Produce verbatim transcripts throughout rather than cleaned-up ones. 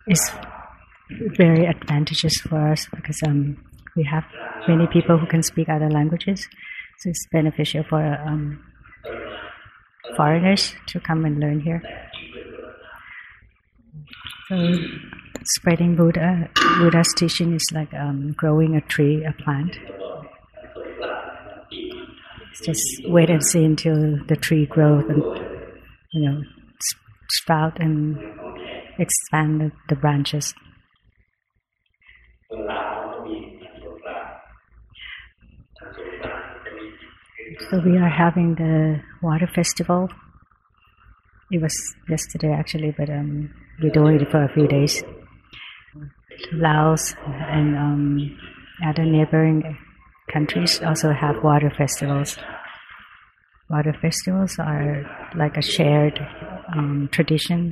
is very advantageous for us because um, we have many people who can speak other languages. So it's beneficial for um, foreigners to come and learn here. So spreading Buddha, Buddha's teaching is like um, growing a tree, a plant. Just wait and see until the tree grows and, you know, sprout and expand the, the branches. So we are having the water festival. It was yesterday actually, but um, we're doing it for a few days. Laos and um, other neighboring countries also have water festivals. Water festivals are like a shared um, tradition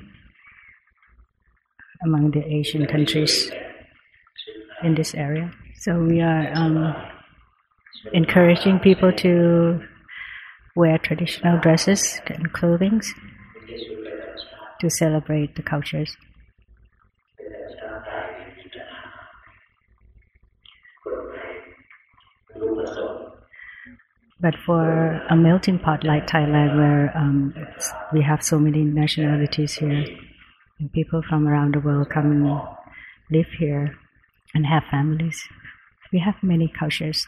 among the Asian countries in this area. So we are um, encouraging people to wear traditional dresses and clothing to celebrate the cultures. But for a melting pot like Thailand, where um, we have so many nationalities here, and people from around the world come and live here and have families, we have many cultures.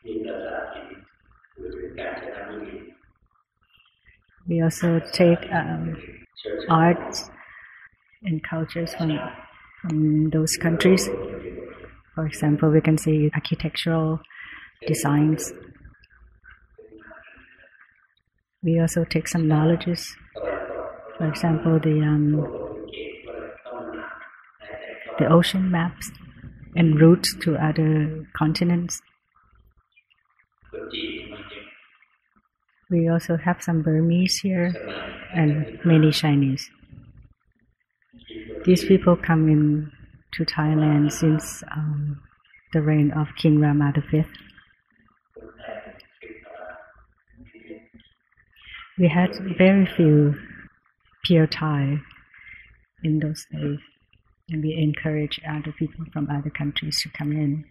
We also take um, arts and cultures from, from those countries. For example, we can see architectural designs. We also take some knowledges. For example, the um, the ocean maps and routes to other continents. We also have some Burmese here and many Chinese. These people come in to Thailand since um, the reign of King Rama the Fifth. We had very few pure Thai in those days, and we encourage other people from other countries to come in.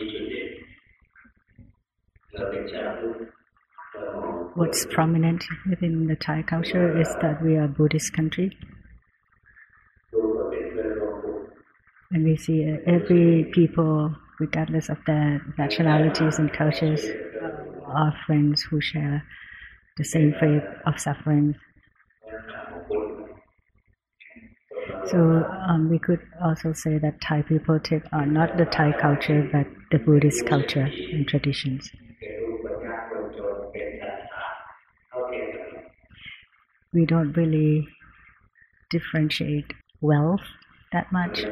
What's prominent within the Thai culture is that we are a Buddhist country. And we see every people, regardless of their nationalities and cultures, are friends who share the same faith of suffering. So um, we could also say that Thai people take on not the Thai culture but the Buddhist culture and traditions. We don't really differentiate wealth that much.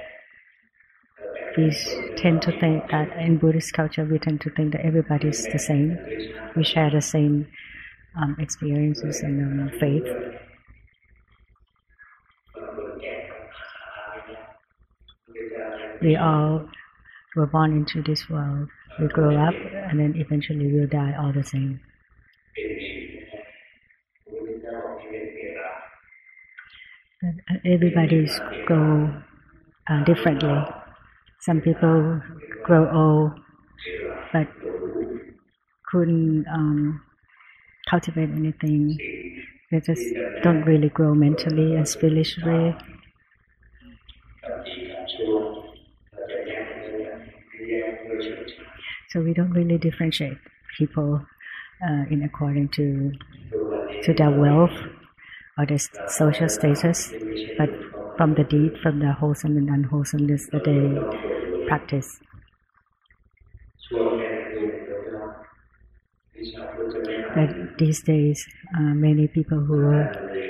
We tend to think that in Buddhist culture we tend to think that everybody is the same. We share the same um, experiences and um, faith. We all were born into this world. We grow up and then eventually we'll die all the same. But everybody's grow uh, differently. Some people grow old but couldn't um, cultivate anything. They just don't really grow mentally and spiritually. So we don't really differentiate people uh, in according to to their wealth or their social status, but from the deed, from the wholesome and unwholesomeness that they practice. But these days, uh, many people who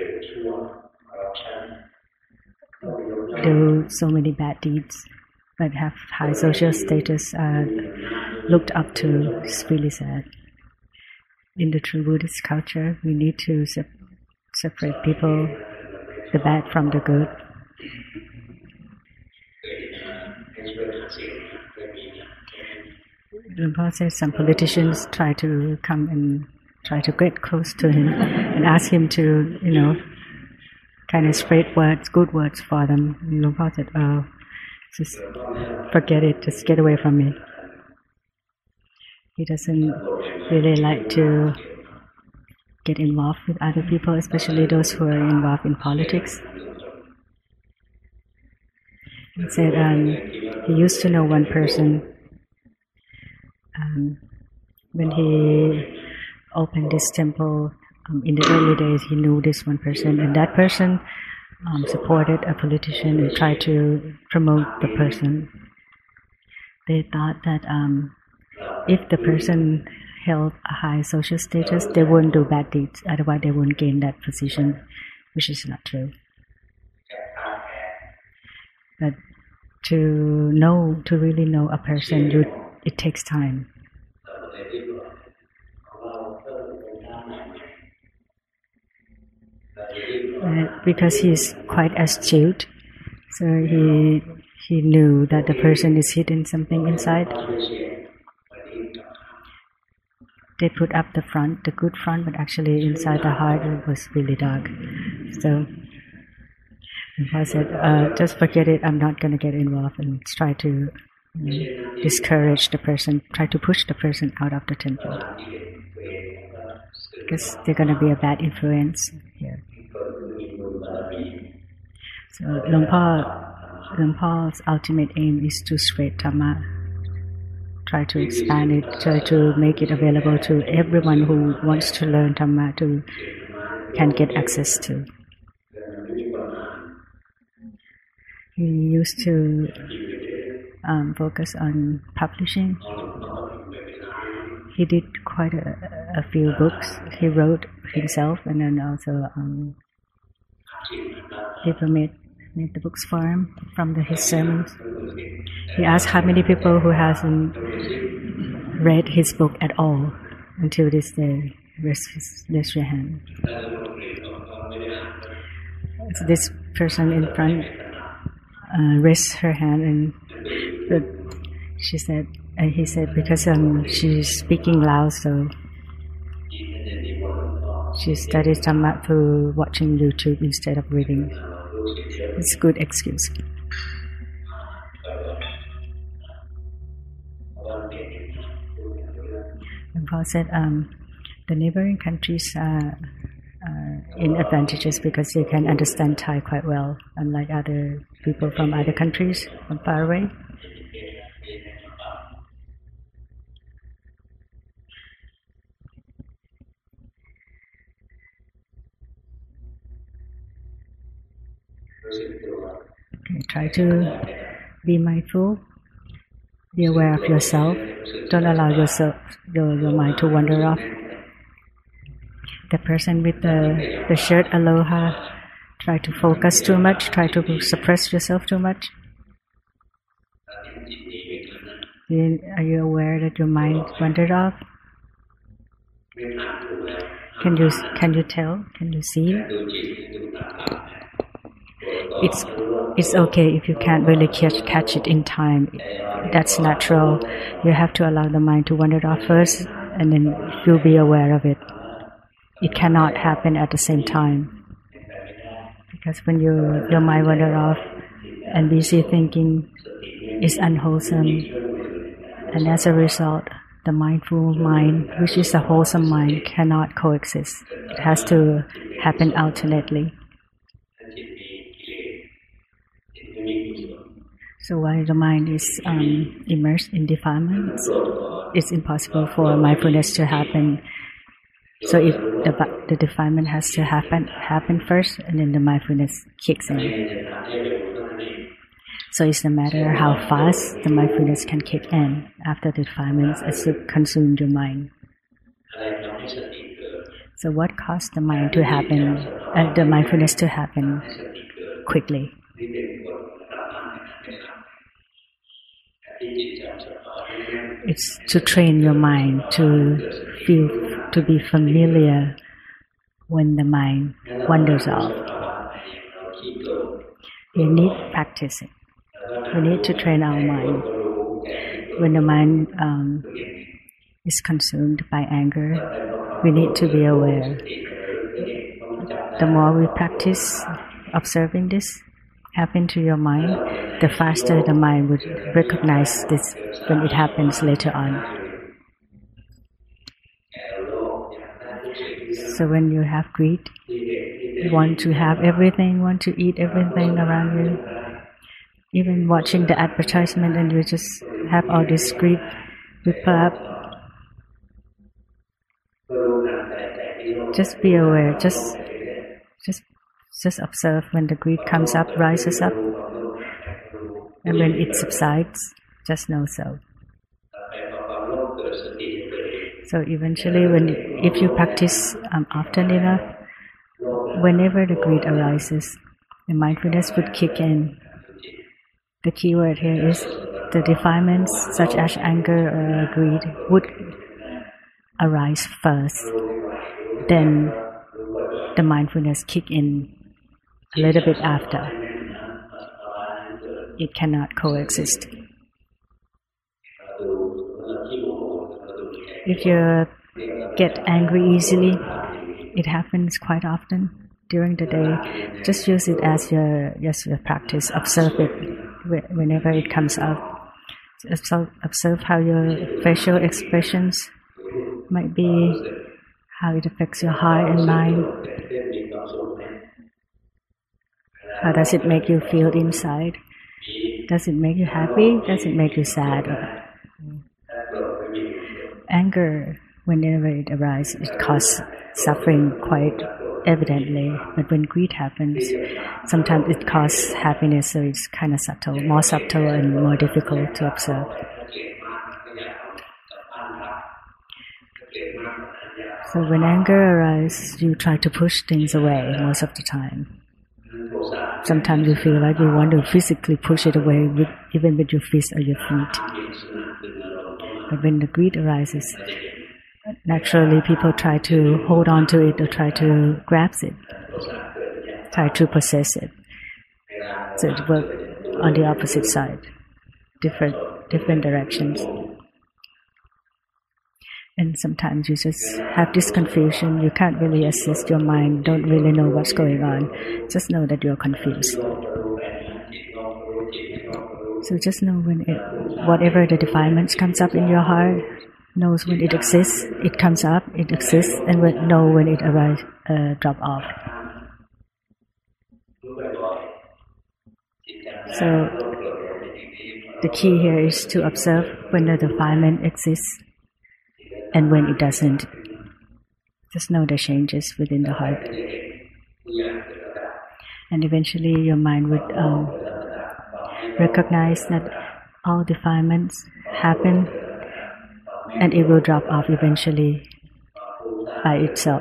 do so many bad deeds but have high social status are looked up to. It's really sad. In the true Buddhist culture, we need to se- separate people, the bad from the good. Lumpur says some politicians try to come and try to get close to him and ask him to, you know, kind of spread words, good words for them. And Luang Por said, "Oh, just forget it. Just get away from me." He doesn't really like to get involved with other people, especially those who are involved in politics. He said um, he used to know one person. Um, when he opened this temple, um, in the early days, he knew this one person, and that person um, supported a politician and tried to promote the person. They thought that um, if the person held a high social status, they wouldn't do bad deeds, otherwise they wouldn't gain that position, which is not true. But to know, to really know a person, you, it takes time. Uh, because he's quite astute, so he he knew that the person is hidden something inside. They put up the front, the good front, but actually inside the heart it was really dark. So I said, uh, just forget it, I'm not going to get involved, and try to um, discourage the person, try to push the person out of the temple. Because they're going to be a bad influence here. So Luang Por, Luang Por's ultimate aim is to spread Dhamma, try to expand it, try to make it available to everyone who wants to learn Dhamma, to can get access to. He used to um, focus on publishing. He did quite a, a few books. He wrote himself, and then also um, people made, made the books for him from the, his sermons. He asked how many people who hasn't read his book at all until this day. Raise, raise your hand. So this person in front uh, raised her hand, and but she said, and he said, because um, she's speaking loud, so she studies Dhamma through watching YouTube instead of reading. It's a good excuse. And Paul said, um, the neighboring countries are uh, in advantages because they can understand Thai quite well, unlike other people from other countries from far away. Okay, try to be mindful, be aware of yourself. Don't allow yourself, your, your mind to wander off. The person with the, the shirt aloha, try to focus too much, try to suppress yourself too much. Are you aware that your mind wandered off? Can you can you tell? Can you see? It's it's okay if you can't really catch catch it in time. That's natural. You have to allow the mind to wander off first, and then you'll be aware of it. It cannot happen at the same time, because when you your mind wander off and busy thinking is unwholesome, and as a result, the mindful mind, which is a wholesome mind, cannot coexist. It has to happen alternately. So while the mind is um, immersed in defilements, it's impossible for mindfulness to happen. So if the, the defilement has to happen happen first, and then the mindfulness kicks in. So it's a matter how fast the mindfulness can kick in after the defilements has consumed your mind. So what caused the mind to happen, uh, the mindfulness to happen quickly? It's to train your mind to feel, to be familiar when the mind wanders off. You need practicing. We need to train our mind. When the mind um, is consumed by anger, we need to be aware. The more we practice, observing this happen to your mind, the faster the mind would recognize this when it happens later on. So when you have greed, you want to have everything, want to eat everything around you. Even watching the advertisement and you just have all this greed whip up. Just be aware, just just just observe when the greed comes up, rises up, and when it subsides, just know so. So eventually, when if you practice um, often enough, whenever the greed arises, the mindfulness would kick in. The key word here is the defilements such as anger or greed would arise first. Then the mindfulness kick in a little bit after. It cannot coexist. If you get angry easily, it happens quite often during the day. Just use it as your, as your practice. Observe it whenever it comes up. Observe, observe how your facial expressions might be, how it affects your heart and mind. How does it make you feel inside? Does it make you happy? Does it make you sad? Anger, whenever it arises, it causes suffering quite evidently. But when greed happens, sometimes it causes happiness, so it's kind of subtle, more subtle and more difficult to observe. So when anger arises, you try to push things away most of the time. Sometimes you feel like you want to physically push it away, with, even with your fist or your feet. But when the greed arises, naturally people try to hold on to it or try to grasp it, try to possess it. So it works on the opposite side, different different directions. And sometimes you just have this confusion. You can't really assist your mind, don't really know what's going on. Just know that you're confused. So just know when it, whatever the defilements comes up in your heart, knows when it exists, it comes up, it exists, and when, know when it arrives, uh, drop off. So the key here is to observe when the defilement exists and when it doesn't. Just know the changes within the heart. And eventually your mind would um, recognize that all defilements happen and it will drop off eventually by itself.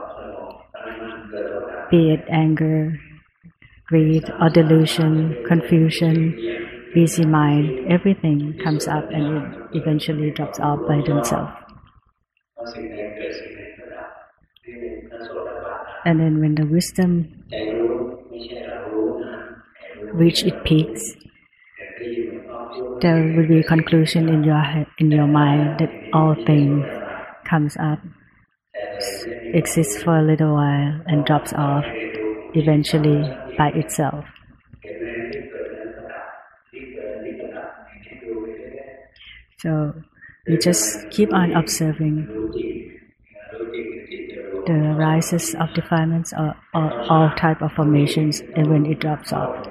Be it anger, greed, or delusion, confusion, busy mind, everything comes up and it eventually drops off by themselves. And then when the wisdom reach its peaks, there will be a conclusion in your head, in your mind that all things comes up, exists for a little while, and drops off eventually by itself. So you just keep on observing the rises of defilements or, or all type of formations, and when it drops off.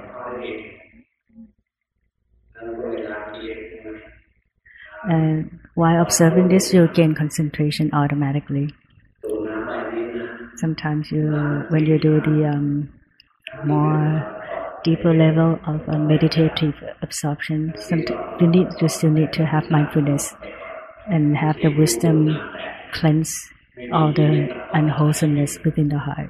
And while observing this, you'll gain concentration automatically. Sometimes you, when you do the um, more deeper level of uh, meditative absorption, you need you still need to have mindfulness and have the wisdom cleanse all the unwholesomeness within the heart.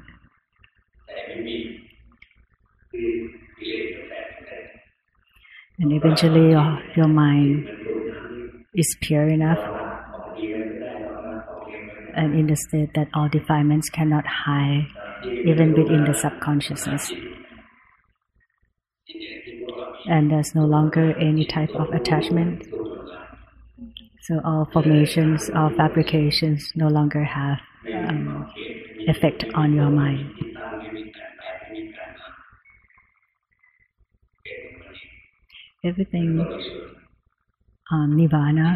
And eventually your, your mind is pure enough and in the state that all defilements cannot hide even within the subconsciousness. And there's no longer any type of attachment. So all formations, all fabrications no longer have um, effect on your mind. everything, um, nirvana,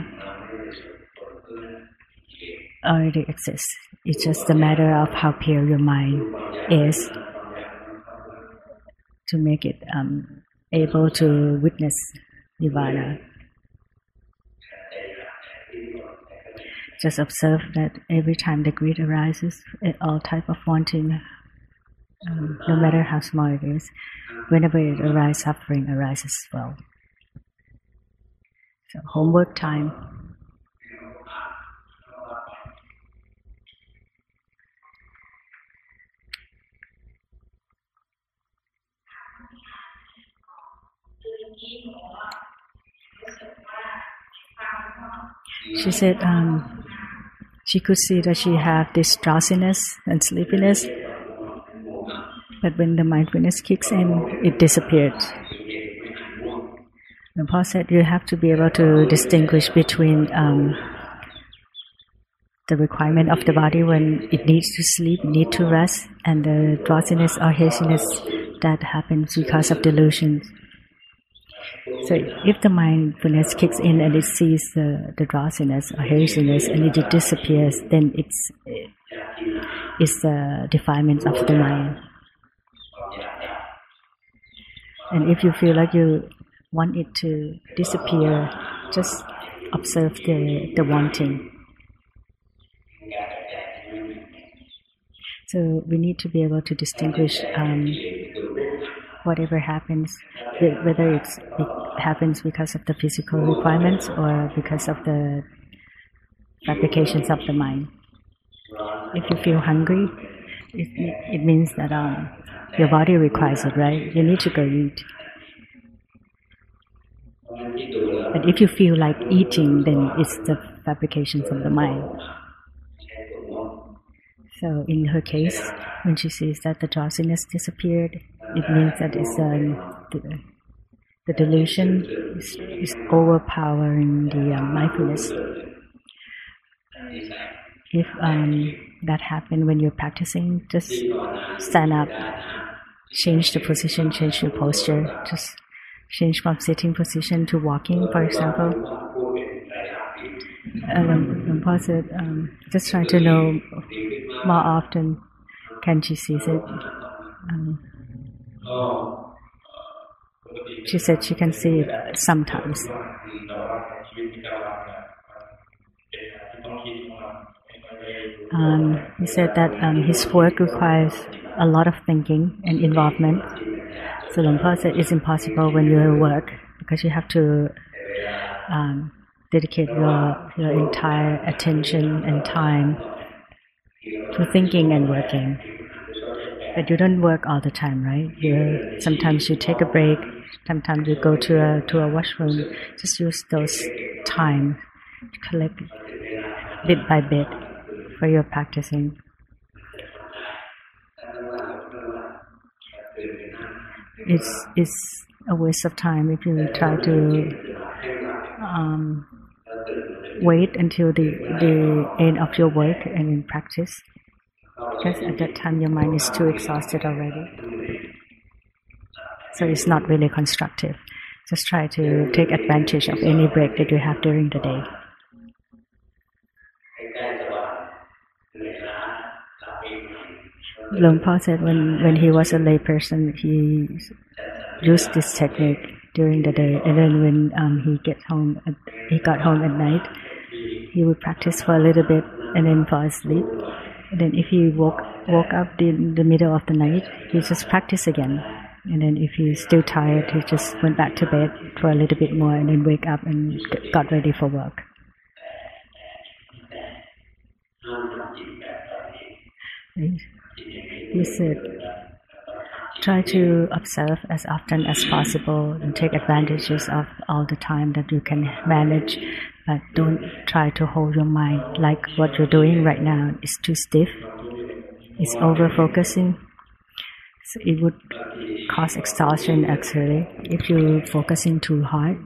already exists. It's just a matter of how pure your mind is to make it um, able to witness nirvana. Just observe that every time the greed arises, all type of wanting, um, no matter how small it is, whenever it arises, suffering arises as well. So homework time. She said um, she could see that she had this drowsiness and sleepiness, but when the mindfulness kicks in, it disappeared. And Paul said you have to be able to distinguish between um, the requirement of the body when it needs to sleep, need to rest, and the drowsiness or haziness that happens because of delusions. So if the mindfulness kicks in and it sees the, the drowsiness or haziness and it disappears, then it's it's the defilements of the mind. And if you feel like you want it to disappear, just observe the, the wanting. So we need to be able to distinguish um, whatever happens, whether it's, it happens because of the physical requirements or because of the fabrications of the mind. If you feel hungry, it, it means that um, your body requires it, right? You need to go eat. But if you feel like eating, then it's the fabrications of the mind. So in her case, when she sees that the drowsiness disappeared, it means that it's, um, the, the delusion is, is overpowering the um, mindfulness. If um, that happened when you're practicing, just stand up, change the position, change your posture, just change from sitting position to walking, for example. Um, Paul said, um, just try to know more often. Can she see it? Um, she said she can see it sometimes. Um, he said that um, his work requires a lot of thinking and involvement. So Luang Por said it's impossible when you're at work because you have to um, dedicate your, your entire attention and time to thinking and working. But you don't work all the time, right? You sometimes you take a break. Sometimes you go to a to a washroom. Just use those time to collect bit by bit for your practicing. It's it's a waste of time if you try to um, wait until the the end of your work and in practice, because at that time your mind is too exhausted already. So it's not really constructive. Just try to take advantage of any break that you have during the day. Luang Por said when, when he was a lay person, he used this technique during the day, and then when um, he get home, at, he got home at night, he would practice for a little bit and then fall asleep. And then if he woke woke up in the middle of the night, he just practice again. And then if he's still tired, he just went back to bed for a little bit more and then wake up and got ready for work. He said, try to observe as often as possible and take advantages of all the time that you can manage, but don't try to hold your mind like what you're doing right now is too stiff. It's over-focusing. So it would cause exhaustion actually if you're focusing too hard.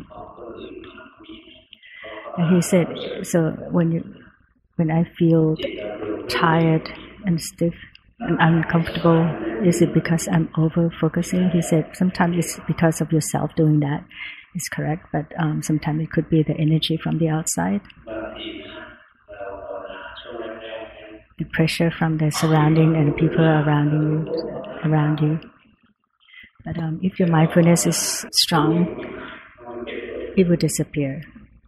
And he said, so when you, when I feel tired and stiff and uncomfortable, is it because I'm over-focusing? He said, sometimes it's because of yourself doing that. is correct, but um, sometimes it could be the energy from the outside, the pressure from the surrounding and the people around you. Around you. But um, if your mindfulness is strong, it will disappear.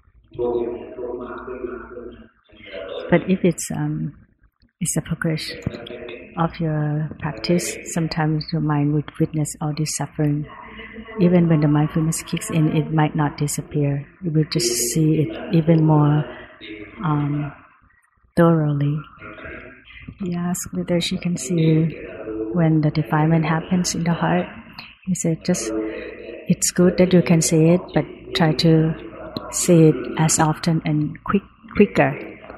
But if it's um, it's a progression of your practice, sometimes your mind would witness all this suffering. Even when the mindfulness kicks in, it might not disappear. You will just see it even more um, thoroughly. He asked whether she can see when the defilement happens in the heart. He said, just it's good that you can see it, but try to see it as often and quick, quicker.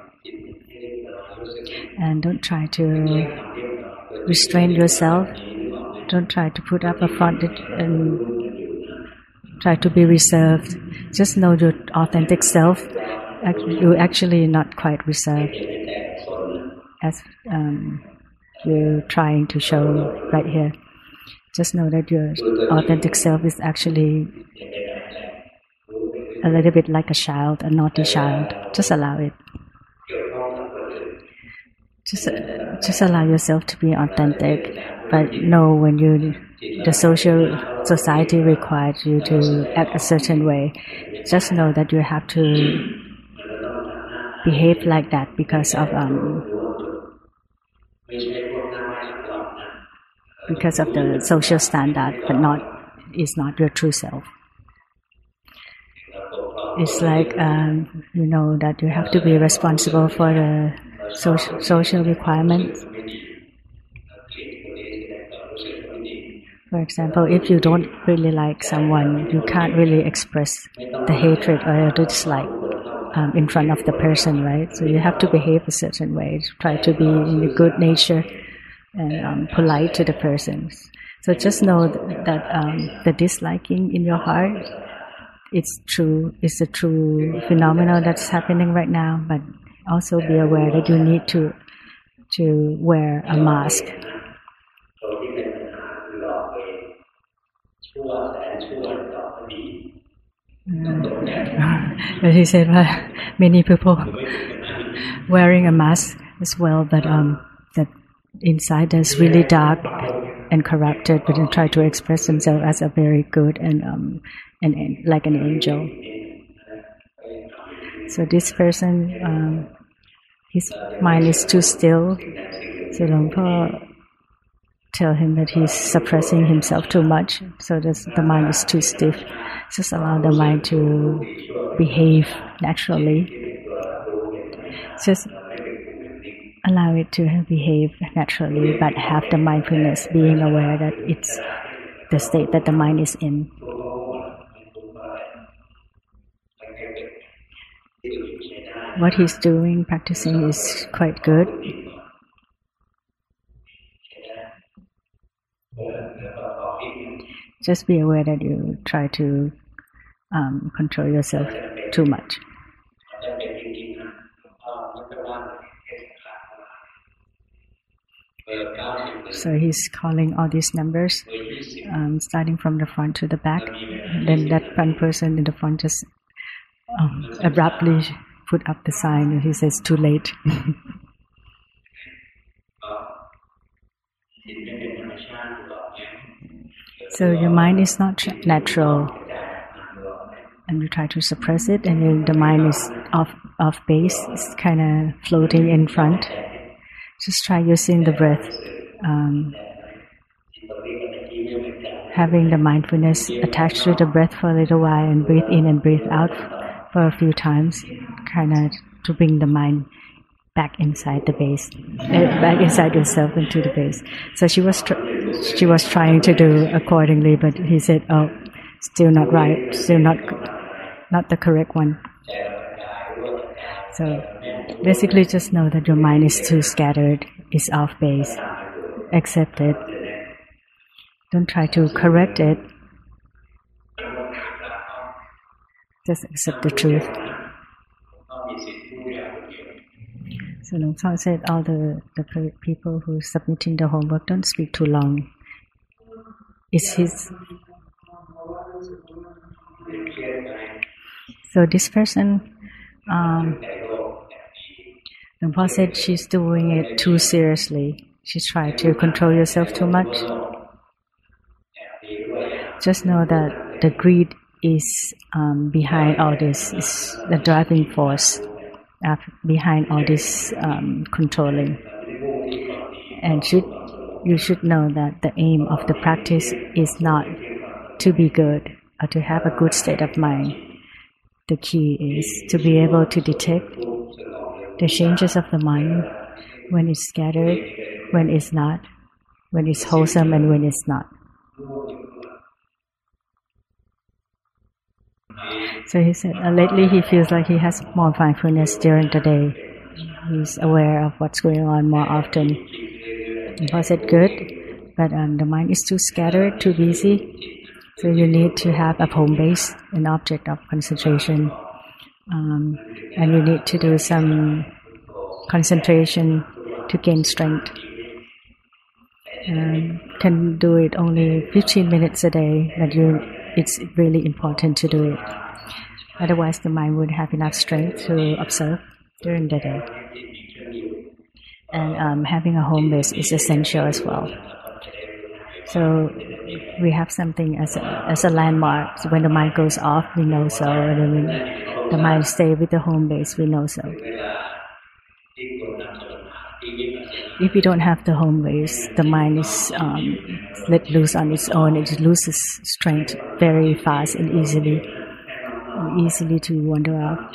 And don't try to restrain yourself. Don't try to put up a front and try to be reserved. Just know your authentic self. You're actually not quite reserved, as um, you're trying to show right here. Just know that your authentic self is actually a little bit like a child, a naughty child. Just allow it. Just, just allow yourself to be authentic, but know when you, the social society requires you to act a certain way. Just know that you have to behave like that because of um, because of the social standard, but not is not your true self. It's like um, you know that you have to be responsible for the social, social requirements. For example, if you don't really like someone, you can't really express the hatred or the dislike um, in front of the person, right? So you have to behave a certain way, try to be in a good nature and um, polite to the persons. So just know that um, the disliking in your heart, it's true, it's a true phenomenon that's happening right now, but also be aware that you need to to wear a mask. Mm. But he said, well, many people wearing a mask as well, but um, that inside is really dark and corrupted, but they try to express themselves as a very good and um, and, and like an angel. So this person, um, his mind is too still. So Luang Por tell him that he's suppressing himself too much, so that the mind is too stiff. Just allow the mind to behave naturally. Just allow it to behave naturally, but have the mindfulness, being aware that it's the state that the mind is in. What he's doing, practicing, is quite good. Just be aware that you try to um, control yourself too much. So he's calling all these numbers, um, starting from the front to the back. And then that one person in the front just um, abruptly put up the sign, and he says, "Too late." So your mind is not natural, and you try to suppress it, and then the mind is off off base. It's kind of floating in front. Just try using the breath, um, having the mindfulness attached to the breath for a little while, and breathe in and breathe out for a few times, kind of to bring the mind back inside the base, uh, back inside yourself into the base. So she was tr- she was trying to do accordingly, but he said, "Oh, still not right, still not not the correct one." So basically, just know that your mind is too scattered, is off base. Accept it. Don't try to correct it. Just accept the truth. So Luang Por said, all the, the people who are submitting the homework, don't speak too long. It's his So this person, um, the boss said she's doing it too seriously. She's trying to control yourself too much. Just know that the greed is um, behind all this, is the driving force uh, behind all this um, controlling. And should you should know that the aim of the practice is not to be good or to have a good state of mind. The key is to be able to detect the changes of the mind when it's scattered, when it's not, when it's wholesome and when it's not. So he said, uh, lately he feels like he has more mindfulness during the day. He's aware of what's going on more often. The boss said, good, but um, the mind is too scattered, too busy. So you need to have a home base, an object of concentration. Um, and you need to do some concentration to gain strength. Um, can do it only fifteen minutes a day, but you, it's really important to do it. Otherwise, the mind would have enough strength to observe during the day. And um, having a home base is essential as well. So we have something as a, as a landmark. So when the mind goes off, we know so. And then when the mind stays with the home base, we know so. If you don't have the home base, the mind is um, let loose on its own. It loses strength very fast and easily, easily to wander off.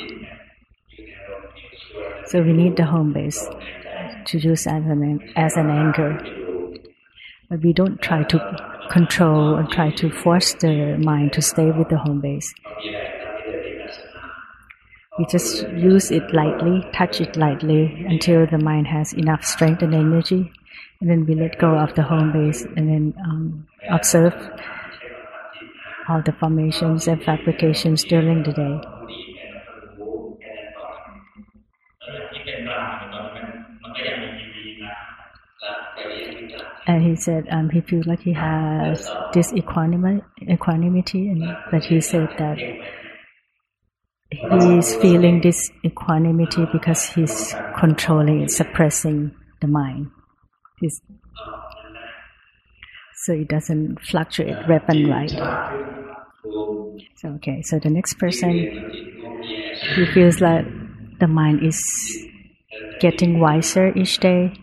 So we need the home base to use as an as an anchor. But we don't try to control and try to force the mind to stay with the home base. We just use it lightly, touch it lightly until the mind has enough strength and energy, and then we let go of the home base and then um, observe all the formations and fabrications during the day. And he said um, he feels like he has this equanimity, equanimity, and but he said that he's feeling this equanimity because he's controlling, suppressing the mind. He's, so it doesn't fluctuate left and right. So okay, so the next person, he feels like the mind is getting wiser each day.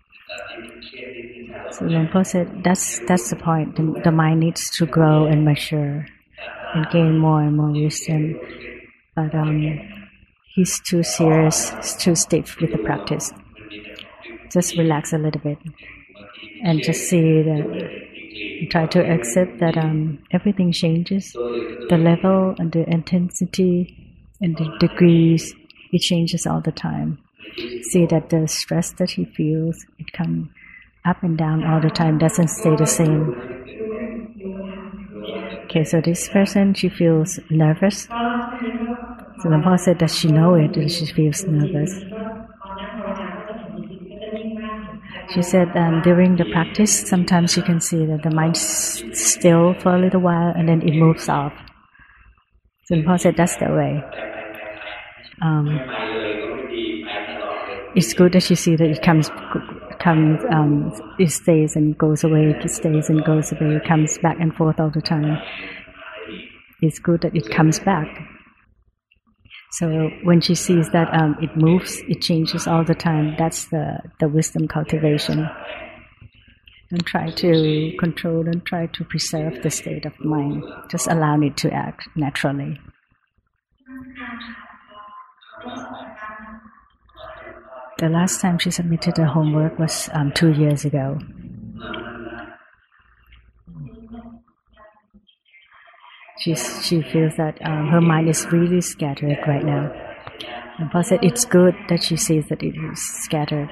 So Luang Por said that's that's the point. The, the mind needs to grow and mature and gain more and more wisdom. But um, he's too serious, too stiff with the practice. Just relax a little bit and just see that, try to accept that um, everything changes. The level and the intensity and the degrees, it changes all the time. See that the stress that he feels, it comes up and down all the time, doesn't stay the same. Okay, so this person, she feels nervous. So the Lama said, does she know it and she feels nervous? She said um, during the practice, sometimes you can see that the mind s- still for a little while and then it moves off. So the Lama said, that's the way. Um, it's good that you see that it comes, comes, um, it stays and goes away, it stays and goes away, it comes back and forth all the time. It's good that it comes back. So when she sees that um, it moves, it changes all the time, that's the, the wisdom cultivation. Don't try to control, don't try to preserve the state of mind. Just allow it to act naturally. The last time she submitted her homework was um, two years ago. She's, she feels that um, her mind is really scattered right now. And Paul said it's good that she sees that it is scattered.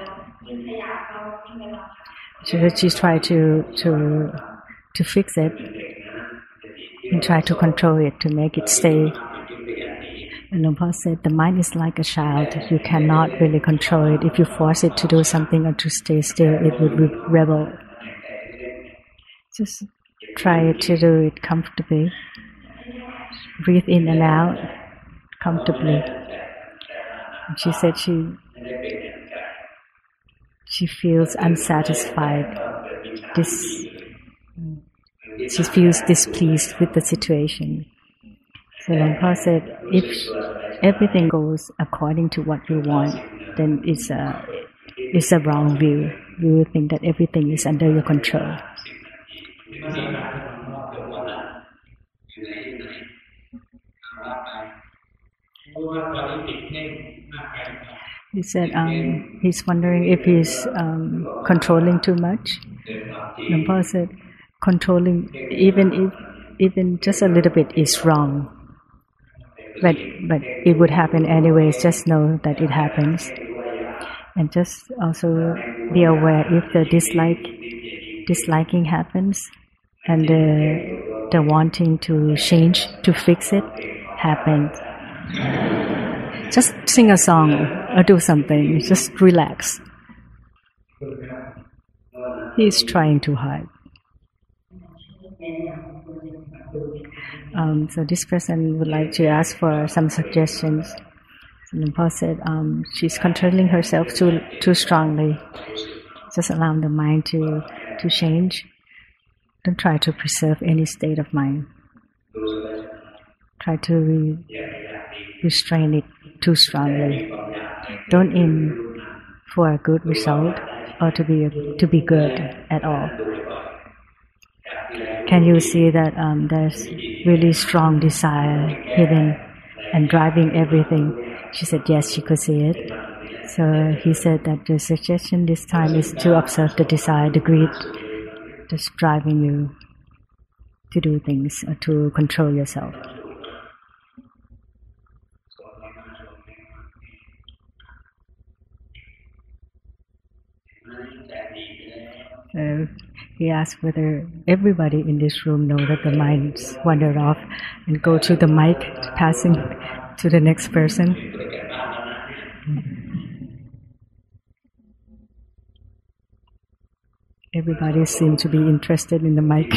She said she's trying to, to, to fix it and try to control it, to make it stay. And Luang Por said the mind is like a child. You cannot really control it. If you force it to do something or to stay still, it would rebel. Just try to do it comfortably. Breathe in and out comfortably. And she said she she feels unsatisfied. This she feels displeased with the situation. So Luang Por said, if everything goes according to what you want, then it's a it's a wrong view. You will think that everything is under your control. He said um, he's wondering if he's um, controlling too much. Luang Por said, controlling even if even just a little bit is wrong. But but it would happen anyways. Just know that it happens, and just also be aware if the dislike disliking happens, and the the wanting to change to fix it happens. Just sing a song or do something. Just relax. He's trying too hard. Um, so this person would like to ask for some suggestions. So Luang Por said um, she's controlling herself too too strongly. Just allow the mind to to change. Don't try to preserve any state of mind. Try to re- restrain it too strongly. Don't aim for a good result or to be to be good at all. Can you see that um, there's really strong desire hidden and driving everything? She said yes, she could see it. So he said that the suggestion this time is to observe the desire, the greed, just driving you to do things or to control yourself. So he asked whether everybody in this room know that the minds wander off and go to the mic, passing to the next person. Everybody seems to be interested in the mic.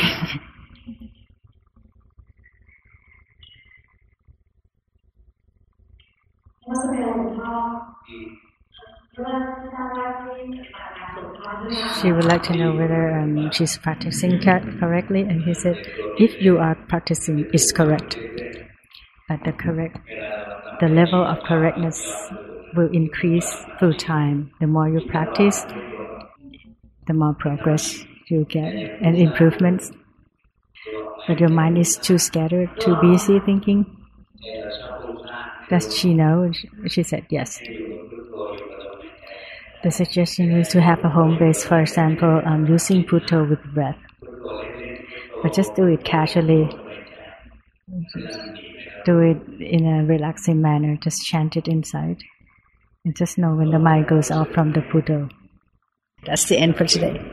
She would like to know whether um, she's practicing correctly, and he said, if you are practicing, it's correct. But the correct, the level of correctness will increase through time. The more you practice, the more progress you get and improvements. But your mind is too scattered, too busy thinking. Does she know? She said yes. The suggestion is to have a home base, for example, um, using Putto with breath. But just do it casually. Do it in a relaxing manner. Just chant it inside. And just know when the mind goes off from the Putto. That's the end for today.